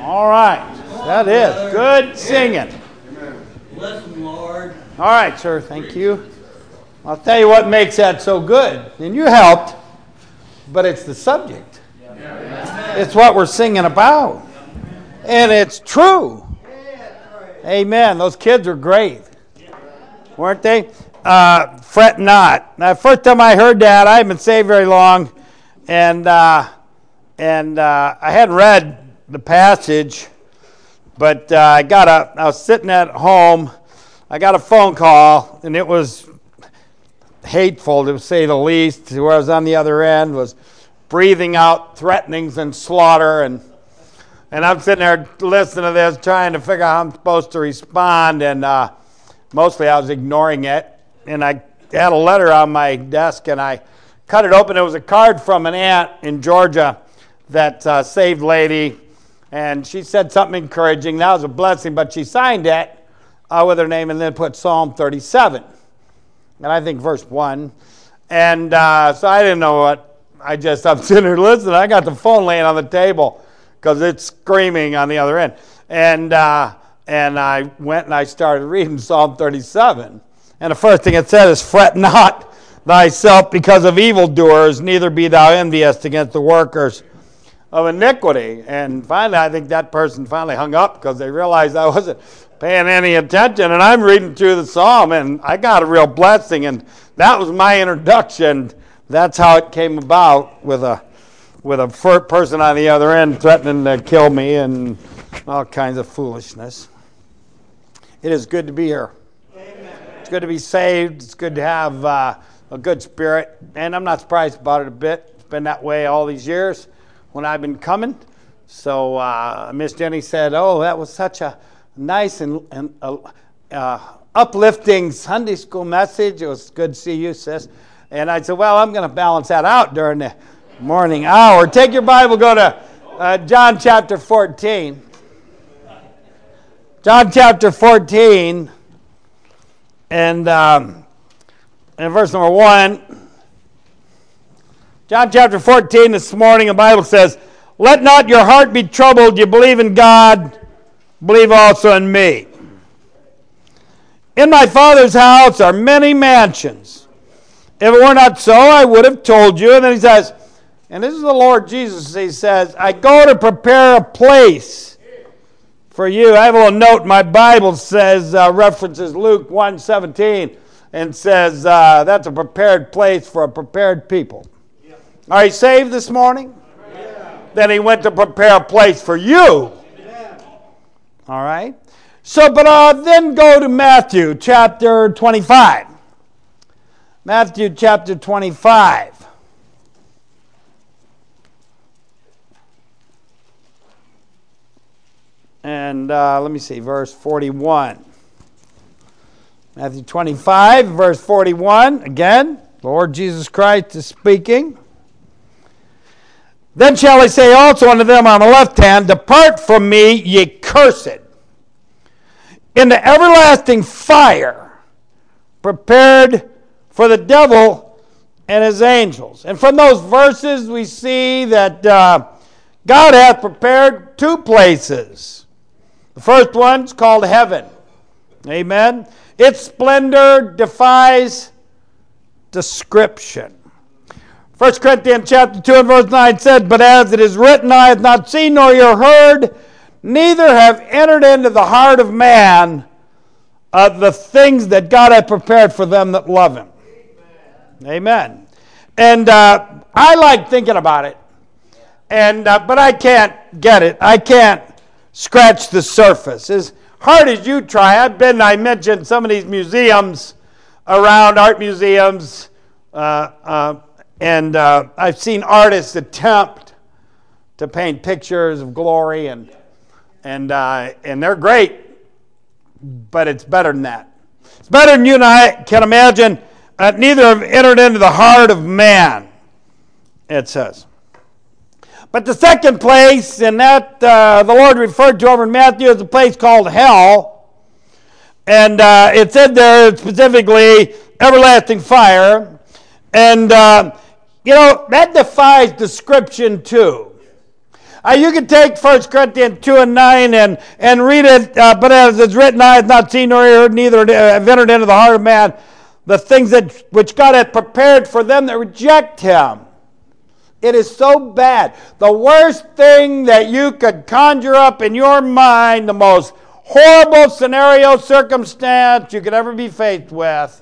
All right. That is good singing. Bless them, Lord. All right, sir. Thank you. I'll tell you what makes that so good. And you helped, but it's the subject. It's what we're singing about. And it's true. Amen. Those kids are great. Weren't they? Fret not. Now, first time I heard that, I haven't been saved very long. And I hadn't read the passage, but I was sitting at home. I got a phone call, and it was hateful, to say the least. Who I was on the other end was breathing out threatenings and slaughter, and I'm sitting there listening to this, trying to figure out how I'm supposed to respond, and mostly I was ignoring it. And I had a letter on my desk, and I cut it open. It was a card from an aunt in Georgia, that saved lady, and she said something encouraging. That was a blessing, but she signed it with her name and then put Psalm 37, and I think verse 1. And so I didn't know what. I'm sitting there listening. I got the phone laying on the table because it's screaming on the other end. And I went and I started reading Psalm 37. And the first thing it said is, "Fret not thyself because of evildoers, neither be thou envious against the workers of iniquity." And finally, I think that person finally hung up because they realized I wasn't paying any attention. And I'm reading through the psalm, and I got a real blessing. And that was my introduction. That's how it came about, with a person on the other end threatening to kill me and all kinds of foolishness. It is good to be here. Amen. It's good to be saved. It's good to have a good spirit. And I'm not surprised about it a bit. It's been that way all these years when I've been coming. So Miss Jenny said, "Oh, that was such a nice and uplifting Sunday school message. It was good to see you, sis." And I said, "Well, I'm going to balance that out during the morning hour." Take your Bible, go to John chapter 14. John chapter 14, and verse number 1. John chapter 14 this morning, the Bible says, "Let not your heart be troubled. You believe in God, believe also in me. In my Father's house are many mansions. If it were not so, I would have told you." And then he says, and this is the Lord Jesus, he says, "I go to prepare a place for you." I have a little note in my Bible that says, references Luke 1:17, and says that's a prepared place for a prepared people. Are you saved this morning? Yeah. Then he went to prepare a place for you. Yeah. All right. So, but then go to Matthew chapter 25. Matthew chapter 25. And let me see, verse 41. Matthew 25, verse 41. Again, Lord Jesus Christ is speaking. "Then shall I say also unto them on the left hand, Depart from me, ye cursed, into everlasting fire, prepared for the devil and his angels." And from those verses we see that God hath prepared two places. The first one's called heaven. Amen. Its splendor defies description. 1 Corinthians chapter 2 and verse 9 said, "But as it is written, I have not seen nor ear heard, neither have entered into the heart of man the things that God hath prepared for them that love him." Amen. And I like thinking about it, but I can't get it. I can't scratch the surface. As hard as you try, I mentioned some of these museums around, art museums, and I've seen artists attempt to paint pictures of glory, and they're great, but it's better than that. It's better than you and I can imagine. Neither have entered into the heart of man, it says. But the second place, and that the Lord referred to over in Matthew, is a place called hell. And it said there specifically everlasting fire. And, that defies description too. You can take 1 Corinthians 2 and 9 and read it, but as it's written, I have not seen nor heard, neither have entered into the heart of man the things which God hath prepared for them that reject him. It is so bad. The worst thing that you could conjure up in your mind, the most horrible scenario, circumstance you could ever be faced with,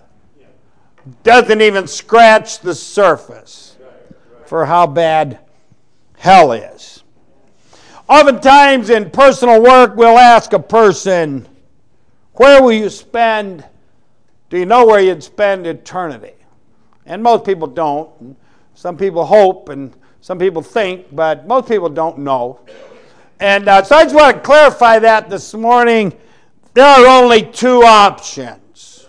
doesn't even scratch the surface for how bad hell is. Oftentimes in personal work, we'll ask a person, where will you spend, do you know where you'd spend eternity? And most people don't. Some people hope and some people think, but most people don't know. And so I just want to clarify that this morning. There are only two options.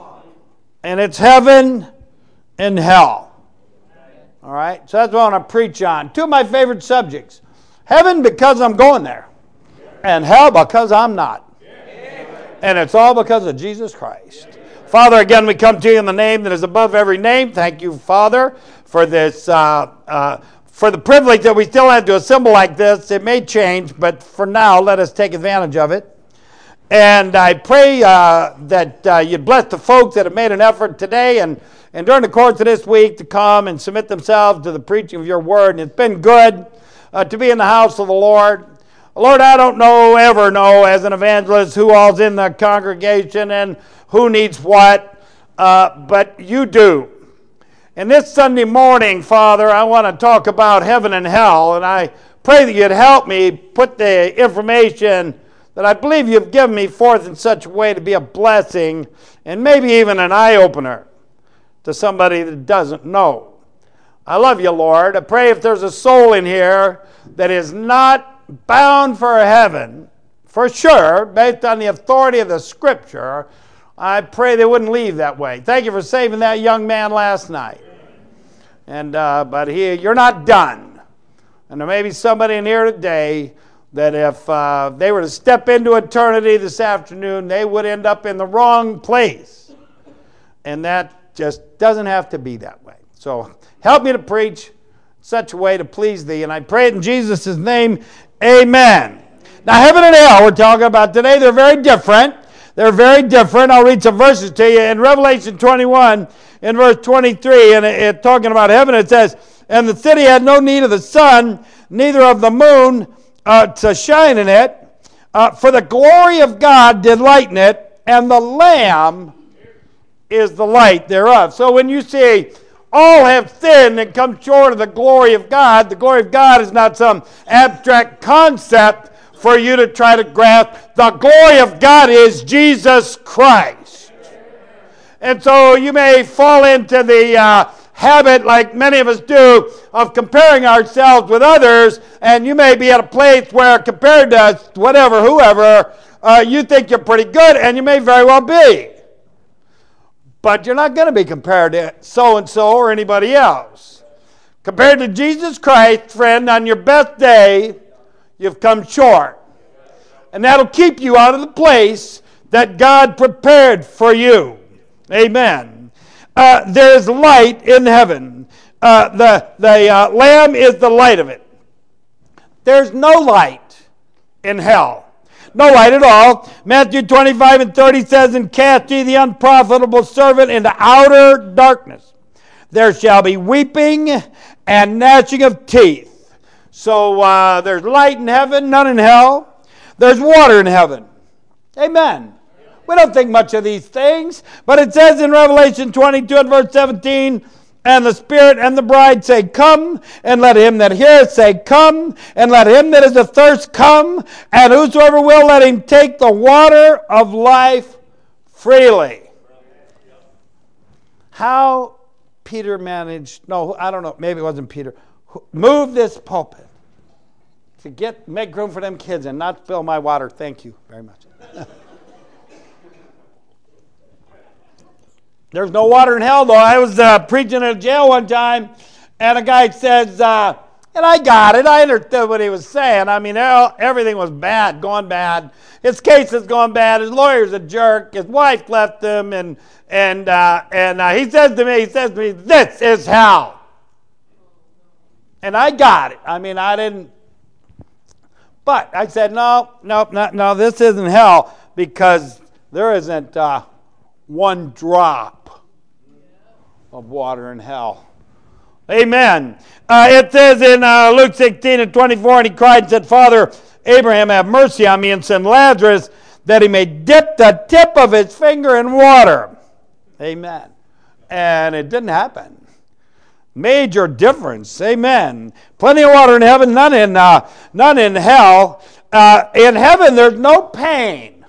And it's heaven and hell. All right? So that's what I want to preach on. Two of my favorite subjects. Heaven because I'm going there. And hell because I'm not. And it's all because of Jesus Christ. Father, again, we come to you in the name that is above every name. Thank you, Father, for this, for the privilege that we still have to assemble like this. It may change, but for now, let us take advantage of it. And I pray that you'd bless the folks that have made an effort today and during the course of this week to come and submit themselves to the preaching of your word. And it's been good to be in the house of the Lord. Lord, I don't ever know as an evangelist who all's in the congregation and who needs what, but you do. And this Sunday morning, Father, I want to talk about heaven and hell, and I pray that you'd help me put the information that I believe you've given me forth in such a way to be a blessing and maybe even an eye-opener to somebody that doesn't know. I love you, Lord. I pray if there's a soul in here that is not bound for heaven, for sure, based on the authority of the Scripture, I pray they wouldn't leave that way. Thank you for saving that young man last night. And but you're not done. And there may be somebody in here today that if they were to step into eternity this afternoon, they would end up in the wrong place. And that just doesn't have to be that way. So help me to preach such a way to please thee. And I pray it in Jesus' name, amen. Now heaven and hell we're talking about today, they're very different. They're very different. I'll read some verses to you. In Revelation 21, in verse 23, and it talking about heaven, it says, and the city had no need of the sun, neither of the moon to shine in it, for the glory of God did lighten it, and the Lamb is the light thereof. So when you say, all have sinned and come short of the glory of God is not some abstract concept for you to try to grasp. The glory of God is Jesus Christ. And so you may fall into the habit, like many of us do, of comparing ourselves with others, and you may be at a place where compared to whatever, whoever, you think you're pretty good, and you may very well be. But you're not going to be compared to so-and-so or anybody else. Compared to Jesus Christ, friend, on your best day, you've come short. And that'll keep you out of the place that God prepared for you. Amen. There's light in heaven. The Lamb is the light of it. There's no light in hell. No light at all. Matthew 25 and 30 says, and cast ye the unprofitable servant into outer darkness. There shall be weeping and gnashing of teeth. So there's light in heaven, none in hell. There's water in heaven. Amen. We don't think much of these things, but it says in Revelation 22 and verse 17, and the Spirit and the bride say, come, and let him that heareth say, come, and let him that is athirst come, and whosoever will, let him take the water of life freely. How Peter managed, no, I don't know, maybe it wasn't Peter, move this pulpit to make room for them kids and not spill my water. Thank you very much. There's no water in hell, though. I was preaching in a jail one time, and a guy says, and I got it. I understood what he was saying. I mean, everything was bad, going bad. His case is going bad. His lawyer's a jerk. His wife left him, and he says to me, this is hell. And I got it. I mean, I didn't But I said, no, this isn't hell, because there isn't one drop of water in hell. Amen. It says in Luke 16:24, and he cried and said, Father Abraham, have mercy on me, and send Lazarus, that he may dip the tip of his finger in water. Amen. And it didn't happen. Major difference. Amen. Plenty of water in heaven, none in hell. In heaven, there's no pain.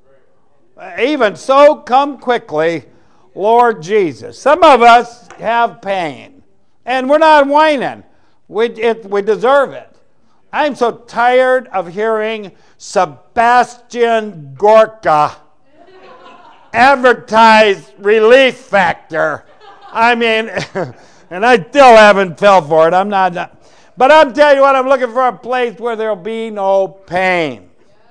Even so, come quickly, Lord Jesus. Some of us have pain, and we're not whining. We deserve it. I'm so tired of hearing Sebastian Gorka advertise Relief Factor. I mean, and I still haven't fell for it. I'm not. But I'm telling you what, I'm looking for a place where there'll be no pain.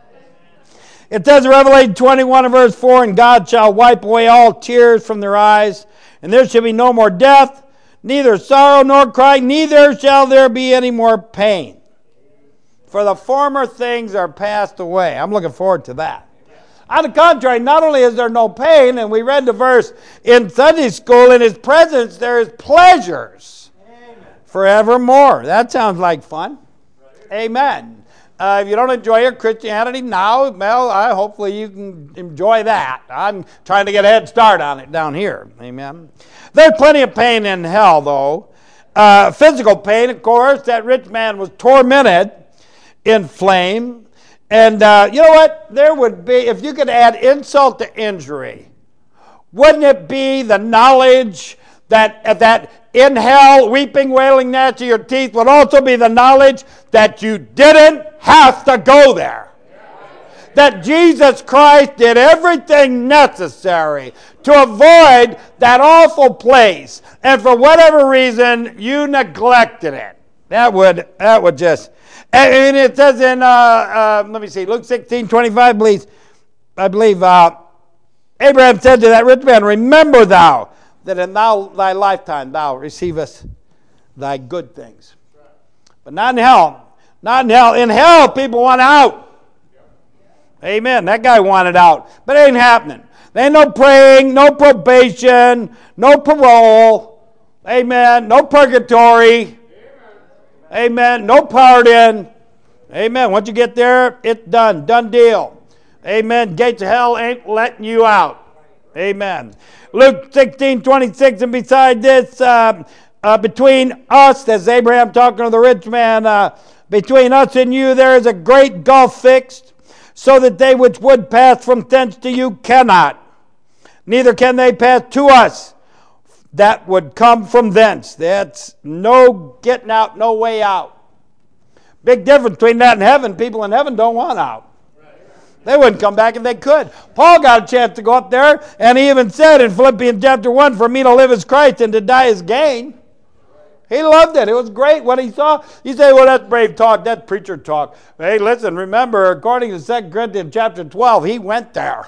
It says in Revelation 21 and verse 4, and God shall wipe away all tears from their eyes, and there shall be no more death, neither sorrow nor crying, neither shall there be any more pain. For the former things are passed away. I'm looking forward to that. On the contrary, not only is there no pain, and we read the verse in Sunday school, in his presence there is pleasures forevermore. That sounds like fun. Amen. If you don't enjoy your Christianity now, well, hopefully you can enjoy that. I'm trying to get a head start on it down here. Amen. There's plenty of pain in hell, though. Physical pain, of course. That rich man was tormented in flame. And you know what? There would be, if you could add insult to injury, wouldn't it be the knowledge that in hell, weeping, wailing, gnashing your teeth, would also be the knowledge that you didn't have to go there. That Jesus Christ did everything necessary to avoid that awful place. And for whatever reason, you neglected it. That would just... And it says in, let me see, Luke 16:25, I believe, Abraham said to that rich man, remember thou that in thy lifetime thou receivest thy good things. But not in hell. Not in hell. In hell, people want out. Amen. That guy wanted out. But it ain't happening. There ain't no praying, no probation, no parole. Amen. No purgatory. Amen. No pardon. Amen. Once you get there, it's done. Done deal. Amen. Gates of hell ain't letting you out. Amen. Luke 16:26, and beside this, between us, that's Abraham talking to the rich man, between us and you there is a great gulf fixed, so that they which would pass from thence to you cannot. Neither can they pass to us that would come from thence. That's no getting out, no way out. Big difference between that and heaven. People in heaven don't want out. They wouldn't come back if they could. Paul got a chance to go up there, and he even said in Philippians chapter 1, for me to live is Christ and to die is gain. He loved it. It was great what he saw. You say, well, that's brave talk. That's preacher talk. Hey, listen, remember, according to 2 Corinthians chapter 12, he went there.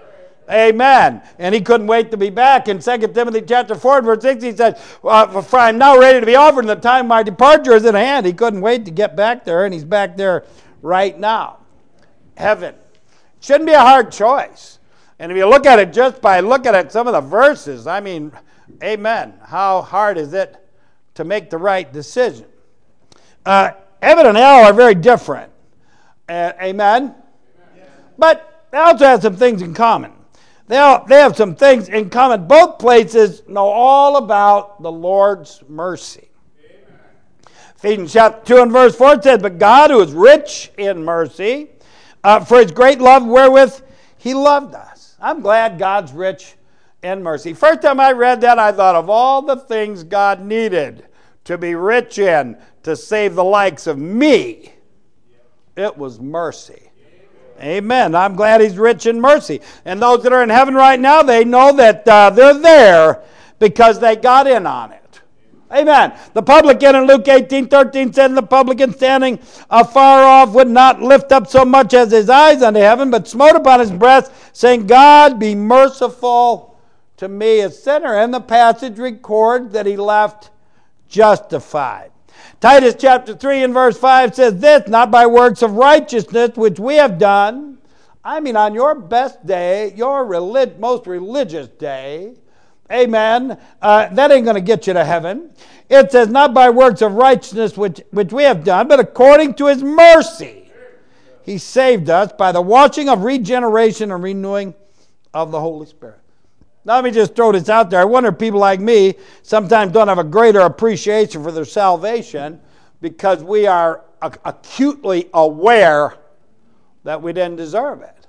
Amen. And he couldn't wait to be back. In 2 Timothy chapter 4, verse 6, he said, for I am now ready to be offered, and the time of my departure is at hand. He couldn't wait to get back there, and he's back there right now. Heaven. Shouldn't be a hard choice. And if you look at it just by looking at some of the verses, I mean, amen. How hard is it to make the right decision? Heaven and hell are very different. Amen. But they also have some things in common. They have some things in common. Both places know all about the Lord's mercy. Amen. Ephesians chapter 2 and verse 4 says, but God, who is rich in mercy, for his great love wherewith he loved us. I'm glad God's rich in mercy. First time I read that, I thought of all the things God needed to be rich in to save the likes of me. It was mercy. Amen. I'm glad he's rich in mercy. And those that are in heaven right now, they know that they're there because they got in on it. Amen. The publican in Luke 18:13 said, the publican standing afar off would not lift up so much as his eyes unto heaven, but smote upon his breast, saying, God, be merciful to me, a sinner. And the passage records that he left justified. Titus chapter 3 and verse 5 says this, not by works of righteousness which we have done. I mean, on your best day, your most religious day, amen, that ain't going to get you to heaven. It says, not by works of righteousness which we have done, but according to his mercy, he saved us by the washing of regeneration and renewing of the Holy Spirit. Now, let me just throw this out there. I wonder if people like me sometimes don't have a greater appreciation for their salvation because we are acutely aware that we didn't deserve it.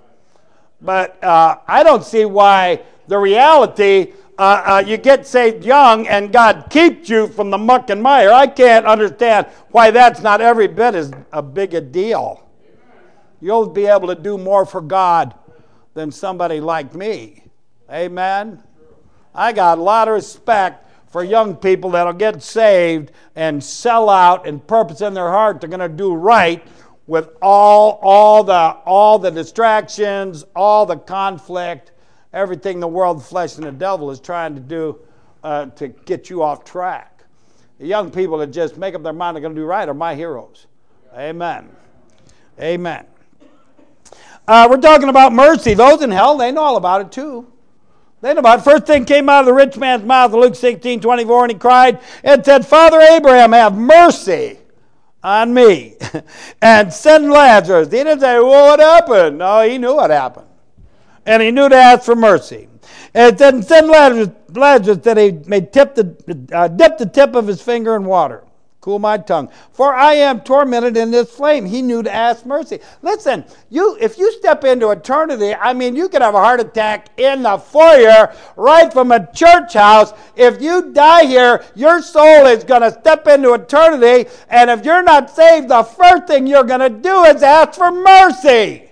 But I don't see why the reality, you get saved young and God keeps you from the muck and mire. I can't understand why that's not every bit as big a deal. You'll be able to do more for God than somebody like me. Amen. I got a lot of respect for young people that'll get saved and sell out and purpose in their heart they're going to do right with all the distractions, all the conflict, everything the world, the flesh, and the devil is trying to do to get you off track. The young people that just make up their mind they're going to do right are my heroes. Amen. Amen. We're talking about mercy. Those in hell, they know all about it too. They know about it. First thing came out of the rich man's mouth, Luke 16:24, and he cried and said, Father Abraham, have mercy on me and send Lazarus. He didn't say, well, what happened? No, he knew what happened. And he knew to ask for mercy. And it said, send Lazarus that he may dip the tip of his finger in water. Cool my tongue. For I am tormented in this flame. He knew to ask mercy. Listen, if you step into eternity, I mean, you could have a heart attack in the foyer right from a church house. If you die here, your soul is going to step into eternity. And if you're not saved, the first thing you're going to do is ask for mercy.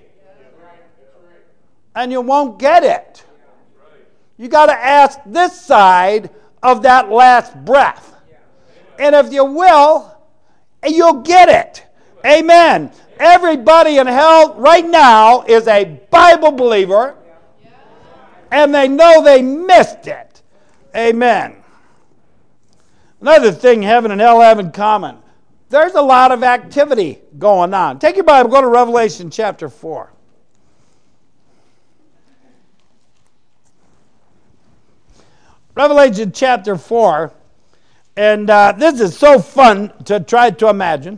And you won't get it. You got to ask this side of that last breath. And if you will, you'll get it. Amen. Everybody in hell right now is a Bible believer, and they know they missed it. Amen. Another thing heaven and hell have in common, there's a lot of activity going on. Take your Bible, go to Revelation chapter 4. Revelation chapter 4. And this is so fun to try to imagine.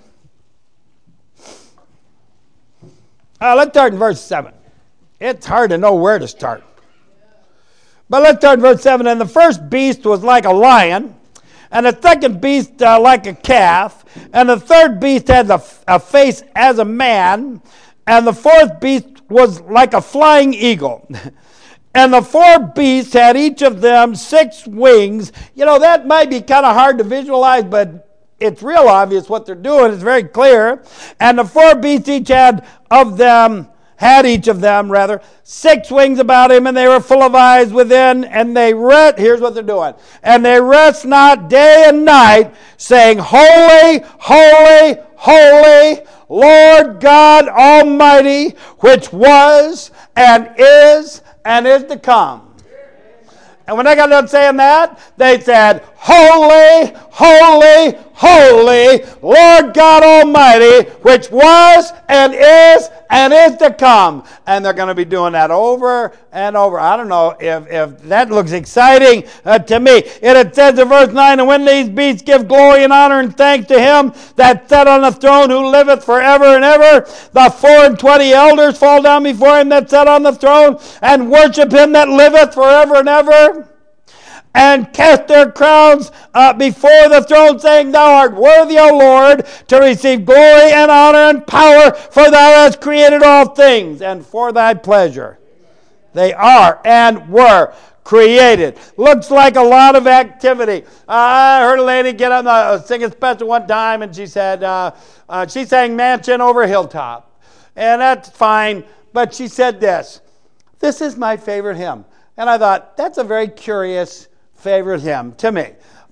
Let's start in verse 7. It's hard to know where to start. But let's start in verse 7. And the first beast was like a lion, and the second beast like a calf, and the third beast had a face as a man, and the fourth beast was like a flying eagle. And the four beasts had each of them 6 wings. You know, that might be kind of hard to visualize, but it's real obvious what they're doing. It's very clear. And the four beasts each had each of them 6 wings about him, and they were full of eyes within, and they rest. Here's what they're doing. And they rest not day and night, saying, Holy, holy, holy, Lord God Almighty, which was and is to come. And when they got done saying that, they said, Holy, holy, holy, Lord God Almighty, which was and is to come. And they're going to be doing that over and over. I don't know if that looks exciting to me. It says in verse 9, and when these beasts give glory and honor and thanks to him that sat on the throne who liveth forever and ever, the 24 elders fall down before him that sat on the throne and worship him that liveth forever and ever, and cast their crowns before the throne, saying, Thou art worthy, O Lord, to receive glory and honor and power, for thou hast created all things, and for thy pleasure they are and were created. Looks like a lot of activity. I heard a lady get on the singing special one time, and she said, she sang Mansion over Hilltop. And that's fine, but she said this is my favorite hymn. And I thought, that's a very curious favorite hymn to me.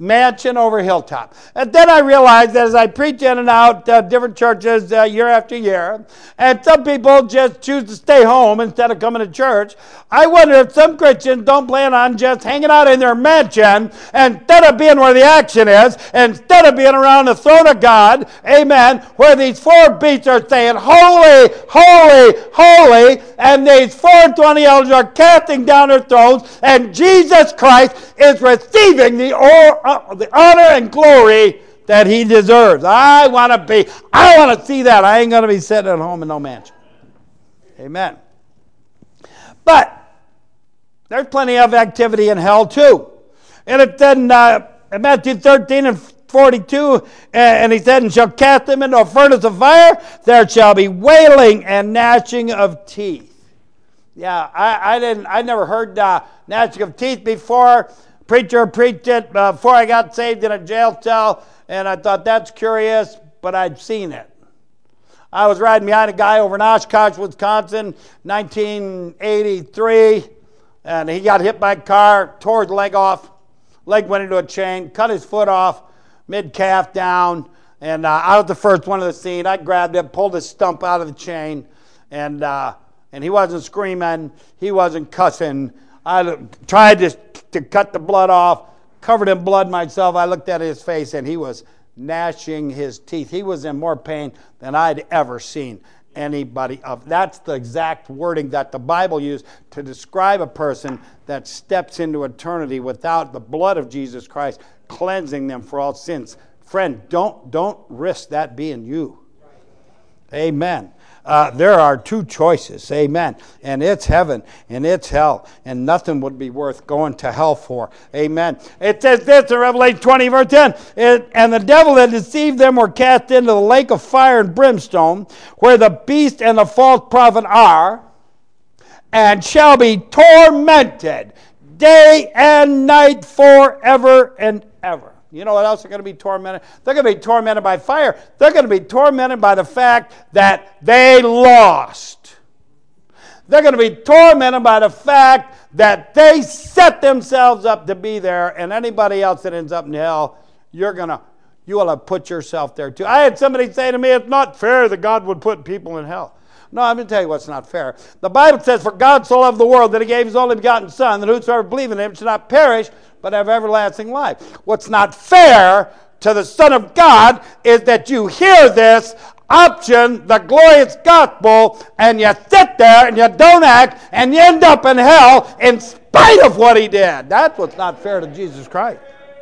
mansion over hilltop. And then I realized that as I preach in and out different churches year after year, and some people just choose to stay home instead of coming to church, I wonder if some Christians don't plan on just hanging out in their mansion instead of being where the action is, instead of being around the throne of God, amen, where these four beasts are saying, holy, holy, holy, and these 420 elders are casting down their thrones, and Jesus Christ is receiving the honor and glory that he deserves. I want to see that. I ain't going to be sitting at home in no mansion. Amen. But there's plenty of activity in hell too. And it said in Matthew 13 and 42, and he said, and shall cast them into a furnace of fire. There shall be wailing and gnashing of teeth. Yeah, I never heard gnashing of teeth before. Preacher preached it before I got saved in a jail cell, and I thought that's curious, but I'd seen it. I was riding behind a guy over in Oshkosh, Wisconsin, 1983, and he got hit by a car, tore his leg off. Leg went into a chain, cut his foot off, mid-calf down, and I was the first one to the scene. I grabbed him, pulled his stump out of the chain, and he wasn't screaming, he wasn't cussing. I tried to cut the blood off, covered in blood myself. I looked at his face, and he was gnashing his teeth. He was in more pain than I'd ever seen anybody of. That's the exact wording that the Bible used to describe a person that steps into eternity without the blood of Jesus Christ cleansing them for all sins. Friend, don't risk that being you. Amen. There are two choices, amen, and it's heaven and it's hell, and nothing would be worth going to hell for, amen. It says this in Revelation 20, verse 10, and the devil that deceived them were cast into the lake of fire and brimstone, where the beast and the false prophet are, and shall be tormented day and night forever and ever. You know what else they're going to be tormented? They're going to be tormented by fire. They're going to be tormented by the fact that they lost. They're going to be tormented by the fact that they set themselves up to be there, and anybody else that ends up in hell, you will have put yourself there too. I had somebody say to me, it's not fair that God would put people in hell. No, I'm going to tell you what's not fair. The Bible says, for God so loved the world that he gave his only begotten Son, that whosoever believes in him should not perish, but have everlasting life. What's not fair to the Son of God is that you hear this option, the glorious gospel, and you sit there and you don't act, and you end up in hell in spite of what he did. That's what's not fair to Jesus Christ.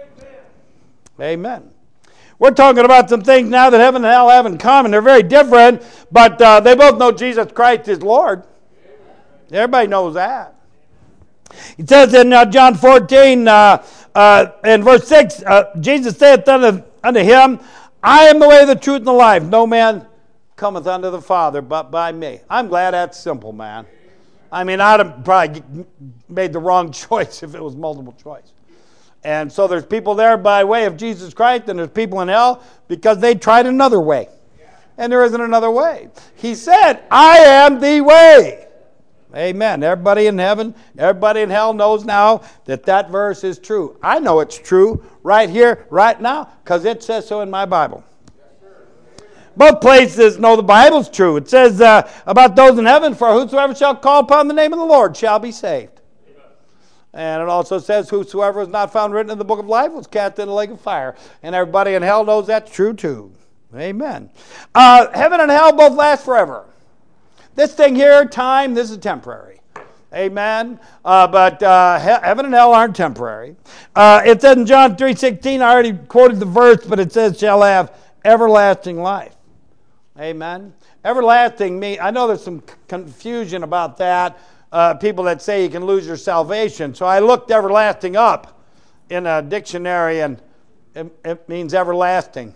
Amen. We're talking about some things now that heaven and hell have in common. They're very different, but they both know Jesus Christ is Lord. Everybody knows that. It says in John 14, in verse 6, Jesus saith unto him, I am the way, the truth, and the life. No man cometh unto the Father but by me. I'm glad that's simple, man. I mean, I'd have probably made the wrong choice if it was multiple choice. And so there's people there by way of Jesus Christ, and there's people in hell because they tried another way. And there isn't another way. He said, I am the way. Amen. Everybody in heaven, everybody in hell knows now that verse is true. I know it's true right here, right now, because it says so in my Bible. Both places know the Bible's true. It says about those in heaven, for whosoever shall call upon the name of the Lord shall be saved. And it also says, whosoever was not found written in the book of life was cast into the lake of fire. And everybody in hell knows that's true too. Amen. Heaven and hell both last forever. This thing here, time, this is temporary. Amen. But heaven and hell aren't temporary. It says in John 3:16, I already quoted the verse, but it says, shall have everlasting life. Amen. Everlasting means, I know there's some confusion about that. People that say you can lose your salvation. So I looked everlasting up in a dictionary, and it means everlasting.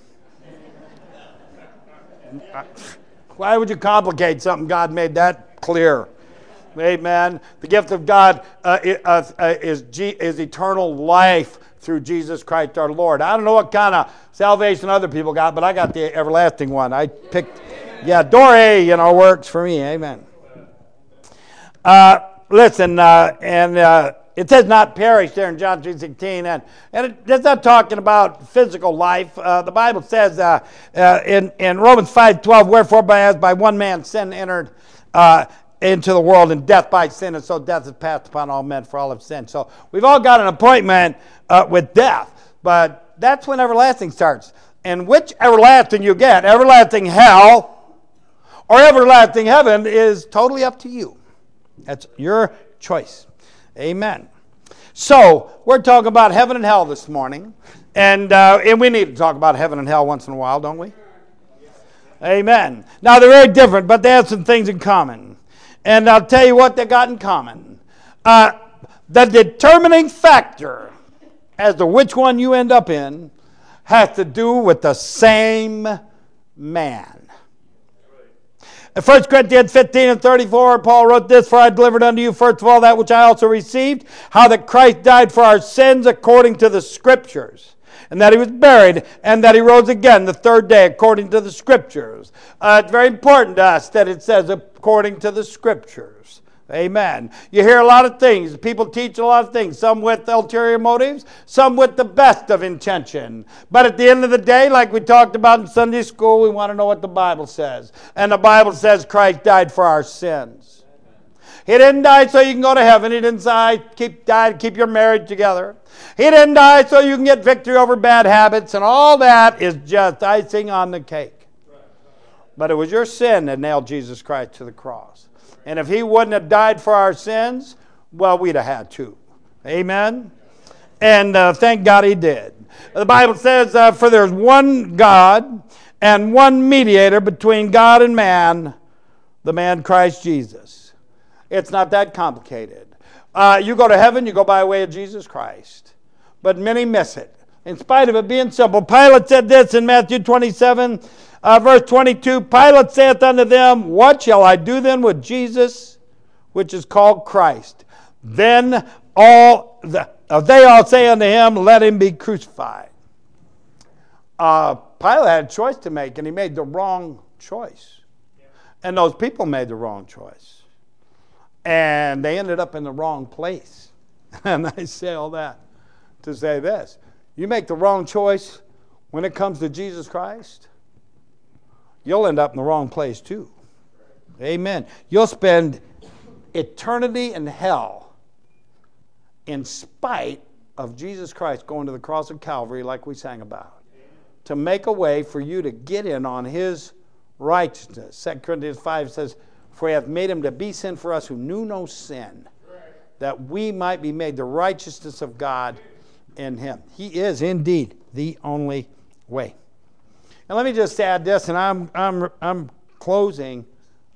Why would you complicate something? God made that clear. Amen. The gift of God is eternal life through Jesus Christ our Lord. I don't know what kind of salvation other people got, but I got the everlasting one. I picked, Dore, works for me. Amen. Listen, and it says not perish there in John 3:16, and it's not talking about physical life. The Bible says in Romans 5:12, wherefore as by one man sin entered into the world, and death by sin, and so death is passed upon all men, for all have sinned. So we've all got an appointment with death, but that's when everlasting starts. And which everlasting you get, everlasting hell or everlasting heaven, is totally up to you. That's your choice. Amen. So we're talking about heaven and hell this morning, and we need to talk about heaven and hell once in a while, don't we? Amen. Now they're very different, but they have some things in common, and I'll tell you what they got in common. The determining factor as to which one you end up in has to do with the same man. In 1 Corinthians 15:34, Paul wrote this, for I delivered unto you first of all that which I also received, how that Christ died for our sins according to the Scriptures, and that he was buried, and that he rose again the third day according to the Scriptures. It's very important to us that it says according to the Scriptures. Amen. You hear a lot of things. People teach a lot of things, some with ulterior motives, some with the best of intention. But at the end of the day, like we talked about in Sunday school, we want to know what the Bible says. And the Bible says Christ died for our sins. He didn't die so you can go to heaven. He didn't die to keep your marriage together. He didn't die so you can get victory over bad habits, and all that is just icing on the cake. But it was your sin that nailed Jesus Christ to the cross. And if he wouldn't have died for our sins, well, we'd have had to. Amen? And thank God he did. The Bible says, for there's one God and one mediator between God and man, the man Christ Jesus. It's not that complicated. You go to heaven, you go by way of Jesus Christ. But many miss it, in spite of it being simple. Pilate said this in Matthew 27, verse 22, Pilate saith unto them, what shall I do then with Jesus, which is called Christ? Then they all say unto him, let him be crucified. Pilate had a choice to make, and he made the wrong choice. And those people made the wrong choice. And they ended up in the wrong place. And I say all that to say this. You make the wrong choice when it comes to Jesus Christ, you'll end up in the wrong place too. Amen. You'll spend eternity in hell in spite of Jesus Christ going to the cross of Calvary like we sang about, to make a way for you to get in on his righteousness. 2 Corinthians 5 says, for he hath made him to be sin for us who knew no sin, that we might be made the righteousness of God in him. He is indeed the only way. And let me just add this, and I'm closing.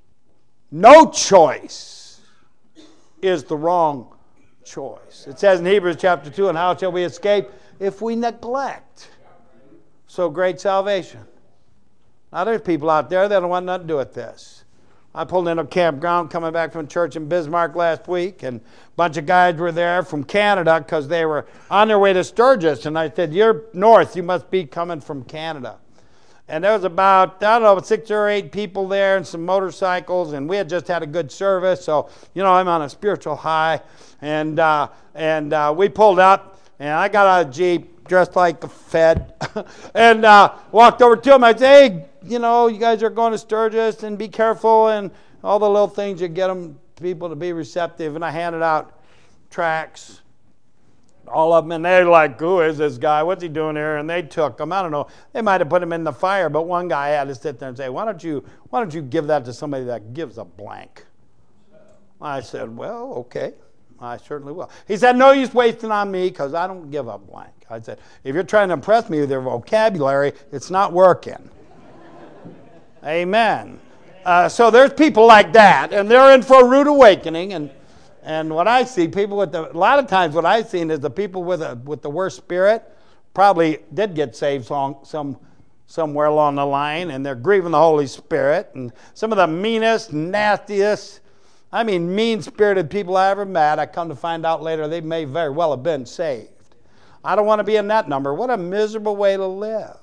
No choice is the wrong choice. It says in Hebrews chapter 2, and how shall we escape if we neglect so great salvation? Now there's people out there that don't want nothing to do with this. I pulled into a campground coming back from church in Bismarck last week, and a bunch of guys were there from Canada because they were on their way to Sturgis. And I said, you're north, you must be coming from Canada. And there was about, 6 or 8 people there and some motorcycles, and we had just had a good service. So, I'm on a spiritual high. And we pulled up, and I got out of the Jeep dressed like a Fed and walked over to them. I said, hey, you guys are going to Sturgis, and be careful, and all the little things you get people to be receptive. And I handed out tracts, all of them, and they're like, who is this guy? What's he doing here? And they took them. I don't know. They might have put him in the fire, but one guy had to sit there and say, why don't you give that to somebody that gives a blank? I said, well, okay. I certainly will. He said, no use wasting on me because I don't give a blank. I said, if you're trying to impress me with your vocabulary, it's not working. Amen. So there's people like that, and they're in for a rude awakening. And what I see, people with a lot of times what I've seen is the people with the worst spirit probably did get saved somewhere along the line, and they're grieving the Holy Spirit. And some of the meanest, nastiest, mean-spirited people I ever met, I come to find out later they may very well have been saved. I don't want to be in that number. What a miserable way to live.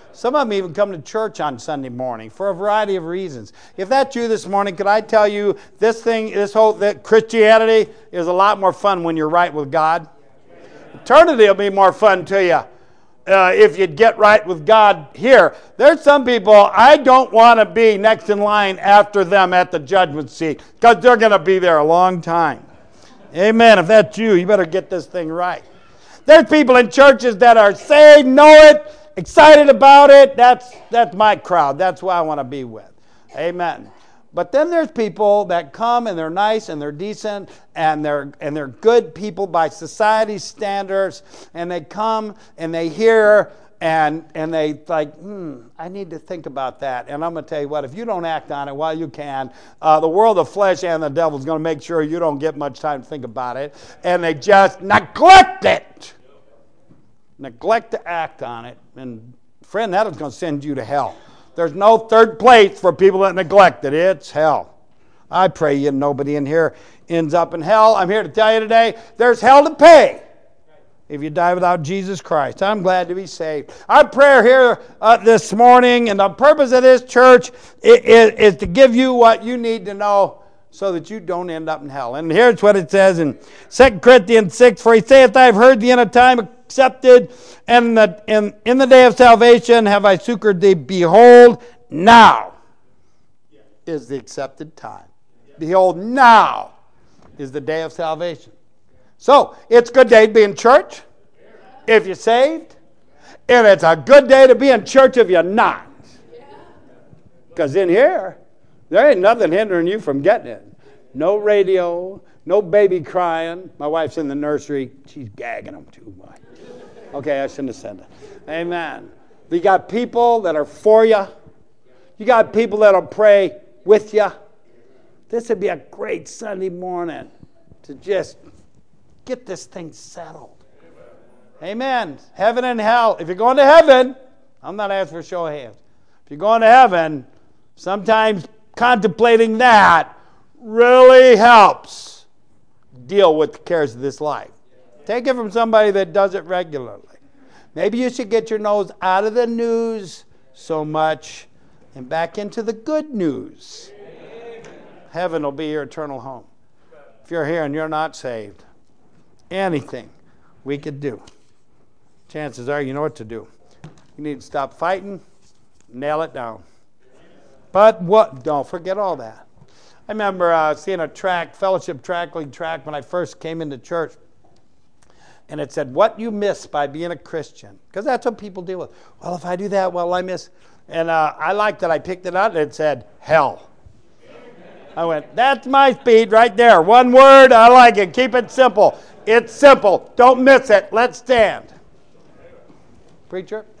Some of them even come to church on Sunday morning for a variety of reasons. If that's you this morning, could I tell you that Christianity is a lot more fun when you're right with God? Eternity will be more fun to you if you get right with God here. There's some people, I don't want to be next in line after them at the judgment seat because they're going to be there a long time. Amen. If that's you, you better get this thing right. There's people in churches that are saved, know it, excited about it. That's my crowd. That's who I want to be with. Amen. But then there's people that come and they're nice and they're decent and they're good people by society's standards, and they come and they hear and they like, I need to think about that. And I'm going to tell you what, if you don't act on it while you can, the world of flesh and the devil is going to make sure you don't get much time to think about it, and they just neglect it. Neglect to act on it. And friend, that is going to send you to hell. There's no third place for people that neglect it. It's hell. I pray nobody in here ends up in hell. I'm here to tell you today, there's hell to pay if you die without Jesus Christ. I'm glad to be saved. Our prayer here this morning, and the purpose of this church is to give you what you need to know so that you don't end up in hell. And here's what it says in 2 Corinthians 6, for he saith, I have heard thee in a time accepted, and in the day of salvation have I succored thee. Behold, now is the accepted time. Behold, now is the day of salvation. So, it's a good day to be in church if you're saved, and it's a good day to be in church if you're not. Because in here, there ain't nothing hindering you from getting it. No radio, no baby crying. My wife's in the nursery. She's gagging them too much. Okay, I shouldn't have said that. Amen. You got people that are for you. You got people that will pray with you. This would be a great Sunday morning to just get this thing settled. Amen. Heaven and hell. If you're going to heaven, I'm not asking for a show of hands. If you're going to heaven, sometimes contemplating that really helps deal with the cares of this life. Take it from somebody that does it regularly. Maybe you should get your nose out of the news so much and back into the good news. Heaven will be your eternal home. If you're here and you're not saved, anything we could do, chances are you know what to do. You need to stop fighting, nail it down. But don't forget all that. I remember seeing a track, Fellowship Track League track, when I first came into church. And it said, what you miss by being a Christian. Because that's what people deal with. Well, if I do that, I miss. And I liked that. I picked it up and it said, hell. I went, that's my speed right there. One word, I like it. Keep it simple. It's simple. Don't miss it. Let's stand. Preacher.